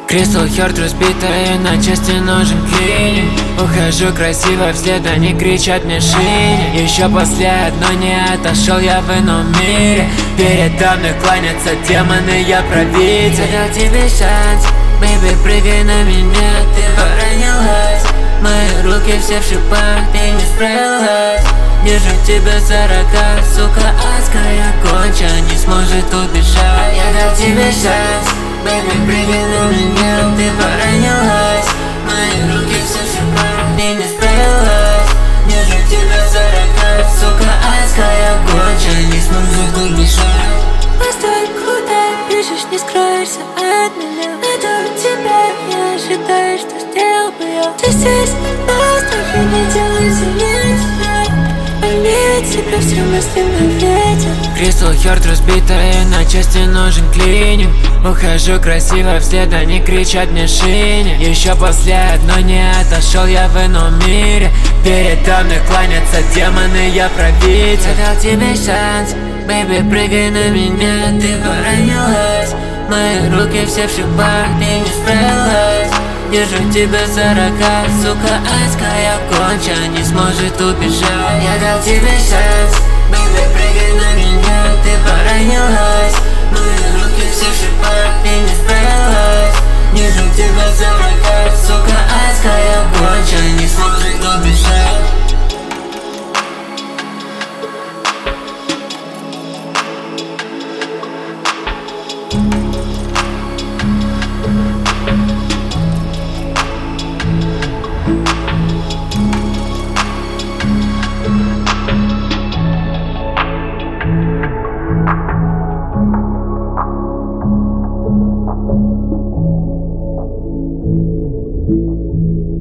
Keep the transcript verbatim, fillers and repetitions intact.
Crystal Heart разбитая на части, нужен клининг. Ухожу красиво вслед, они кричат мне шине. Еще после одной не отошел, я в ином мире. Передо мной кланятся демоны, я правитель. Я дал тебе шанс, бэйби, прыгай на меня. Ты поранилась, мои руки все в шипах, ты не справилась. Держу тебя за рога, сука адская конча не сможет убежать. Я дал тебе шанс, бэйби, прыгай на меня. Ты поранилась, мои руки все в шипах, ты не справилась. Держу тебя за рога, сука адская конча не сможет убежать. Постой, куда бежишь, не скроешься от меня. Иду к тебе, не ожидаешь, что сделал бы я. Ты здесь, на воздухе, не делай заметить. Поверить себя, все мысли на ветер. Crystal Heart разбитая на части, нужен клининг. Ухожу красиво вслед, они кричат мне шине. Еще после одной не отошел, я в ином мире. Передо мной кланятся демоны, я правитель. Я дал тебе шанс, бэйби, прыгай на меня. Ты поранилась, мои руки все в шипах, ты не справилась. Держу тебя за рога, сука адская конча не сможет убежать. Я дал тебе шанс, бэйби, прыгай на меня. Ты поранилась, мои руки все в шипах, ты не справилась. Держу тебя за рога.